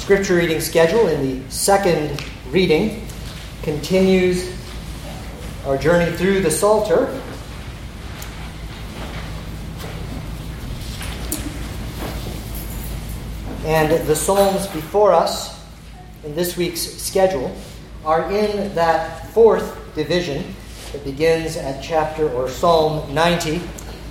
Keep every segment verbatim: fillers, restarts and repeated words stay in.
scripture reading schedule in the second reading continues our journey through the Psalter. And the Psalms before us in this week's schedule are in that fourth division that begins at chapter or Psalm ninety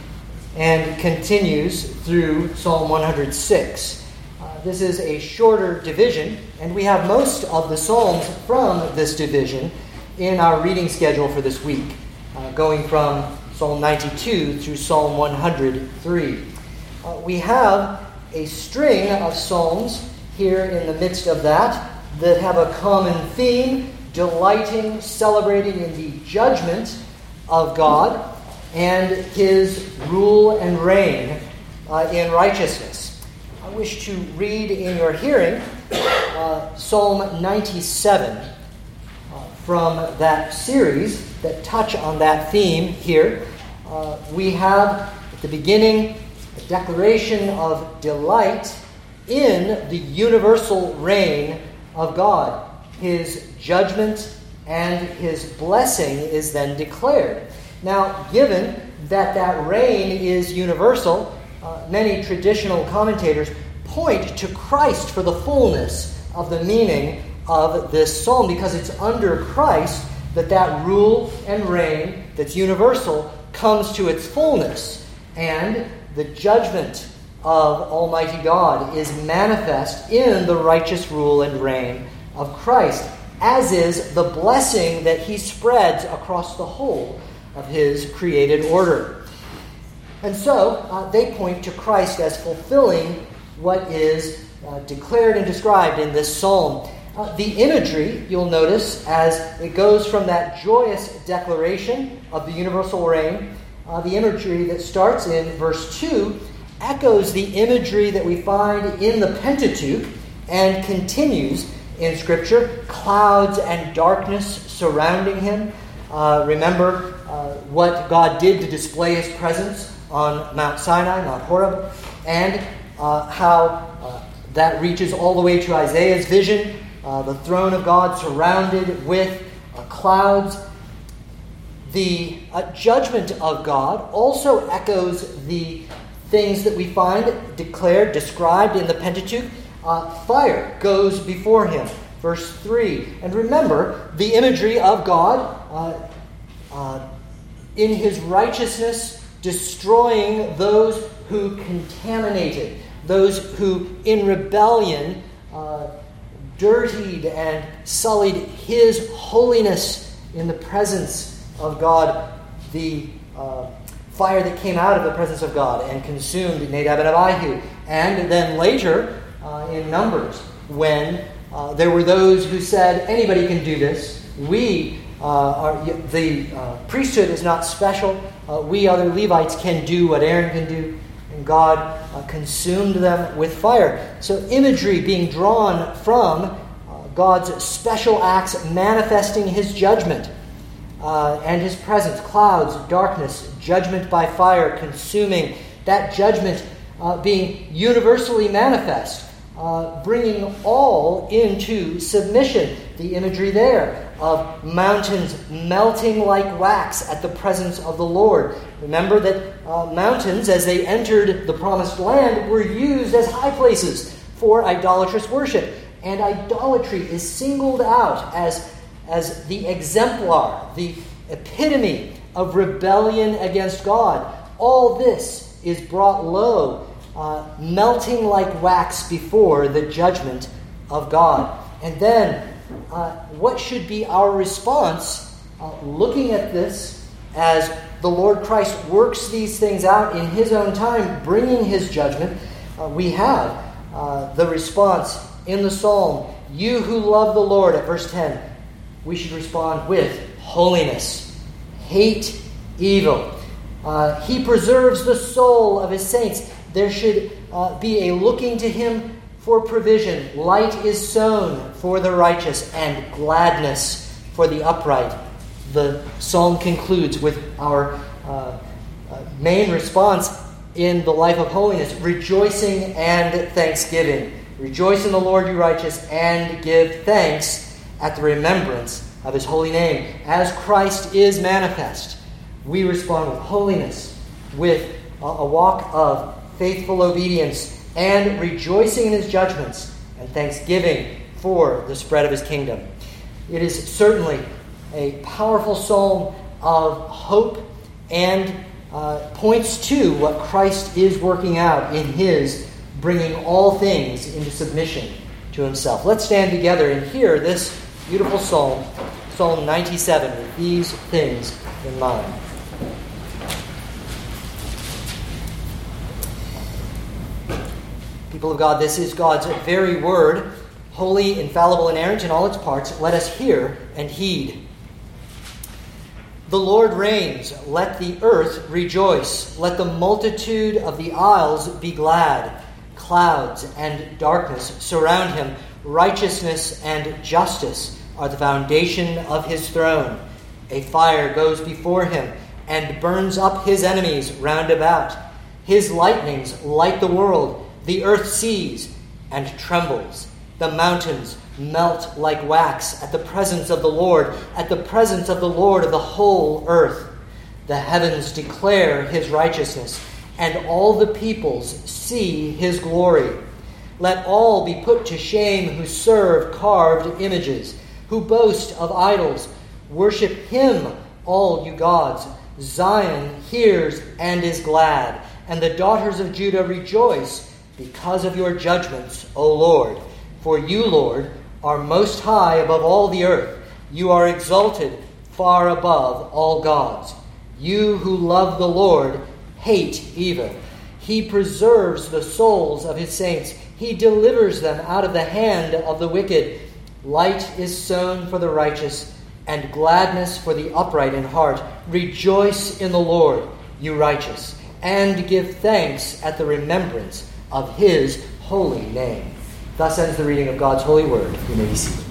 and continues through Psalm one hundred six. Uh, this is a shorter division, and we have most of the Psalms from this division in our reading schedule for this week, uh, going from Psalm ninety-two through Psalm one hundred three. Uh, we have a string of psalms here in the midst of that that have a common theme, delighting, celebrating in the judgment of God and His rule and reign uh, in righteousness. I wish to read in your hearing uh, Psalm ninety-seven uh, from that series that touch on that theme here. Uh, we have at the beginning a declaration of delight in the universal reign of God. His judgment and His blessing is then declared. Now, given that that reign is universal, uh, many traditional commentators point to Christ for the fullness of the meaning of this psalm, because it's under Christ that that rule and reign that's universal comes to its fullness, and the judgment of Almighty God is manifest in the righteous rule and reign of Christ, as is the blessing that He spreads across the whole of His created order. And so uh, they point to Christ as fulfilling what is uh, declared and described in this psalm. Uh, the imagery, you'll notice, as it goes from that joyous declaration of the universal reign, uh, the imagery that starts in verse two echoes the imagery that we find in the Pentateuch and continues in Scripture. Clouds and darkness surrounding Him. Uh, remember uh, what God did to display His presence on Mount Sinai, Mount Horeb, and uh, how uh, that reaches all the way to Isaiah's vision, uh, the throne of God surrounded with uh, clouds. The uh, judgment of God also echoes the things that we find declared, described in the Pentateuch. Uh, fire goes before Him, verse three. And remember the imagery of God uh, uh, in His righteousness destroying those who contaminated, those who in rebellion uh, dirtied and sullied His holiness in the presence of God. The uh, fire that came out of the presence of God and consumed Nadab and Abihu. And then later uh, in Numbers, when uh, there were those who said, anybody can do this. We, uh, are, the uh, priesthood is not special. Uh, we other Levites can do what Aaron can do. And God uh, consumed them with fire. So imagery being drawn from uh, God's special acts manifesting His judgment uh, and His presence. Clouds, darkness, judgment by fire, consuming. That judgment uh, being universally manifest, uh, bringing all into submission. The imagery there of mountains melting like wax at the presence of the Lord. Remember that uh, mountains, as they entered the promised land, were used as high places for idolatrous worship. And idolatry is singled out as, as the exemplar, the epitome of rebellion against God. All this is brought low, uh, melting like wax before the judgment of God. And then, uh, what should be our response, uh, looking at this as the Lord Christ works these things out in His own time, bringing His judgment? Uh, we have uh, the response in the psalm, you who love the Lord, at verse ten. We should respond with holiness. Hate evil. Uh, he preserves the soul of His saints. There should uh, be a looking to Him for provision. Light is sown for the righteous, and gladness for the upright. The psalm concludes with our uh, uh, main response in the life of holiness, rejoicing and thanksgiving. Rejoice in the Lord, you righteous, and give thanks at the remembrance of his holy name. As Christ is manifest, we respond with holiness, with a walk of faithful obedience, and rejoicing in his judgments, and thanksgiving for the spread of his kingdom. It is certainly a powerful psalm of hope and uh, points to what Christ is working out in his bringing all things into submission to himself. Let's stand together and hear this beautiful psalm, Psalm ninety-seven, with these things in mind. People of God, this is God's very word, holy, infallible, inerrant in all its parts. Let us hear and heed. The Lord reigns. Let the earth rejoice. Let the multitude of the isles be glad. Clouds and darkness surround him. Righteousness and justice are the foundation of his throne. A fire goes before him and burns up his enemies round about. His lightnings light the world. The earth sees and trembles. The mountains melt like wax at the presence of the Lord, at the presence of the Lord of the whole earth. The heavens declare his righteousness, and all the peoples see his glory. Let all be put to shame who serve carved images, who boast of idols. Worship him, all you gods. Zion hears and is glad, and the daughters of Judah rejoice because of your judgments, O Lord. For you, Lord, are most high above all the earth. You are exalted far above all gods. You who love the Lord hate evil. He preserves the souls of his saints. He delivers them out of the hand of the wicked. Light is sown for the righteous, and gladness for the upright in heart. Rejoice in the Lord, you righteous, and give thanks at the remembrance of his holy name. Thus ends the reading of God's holy word. You may be seated.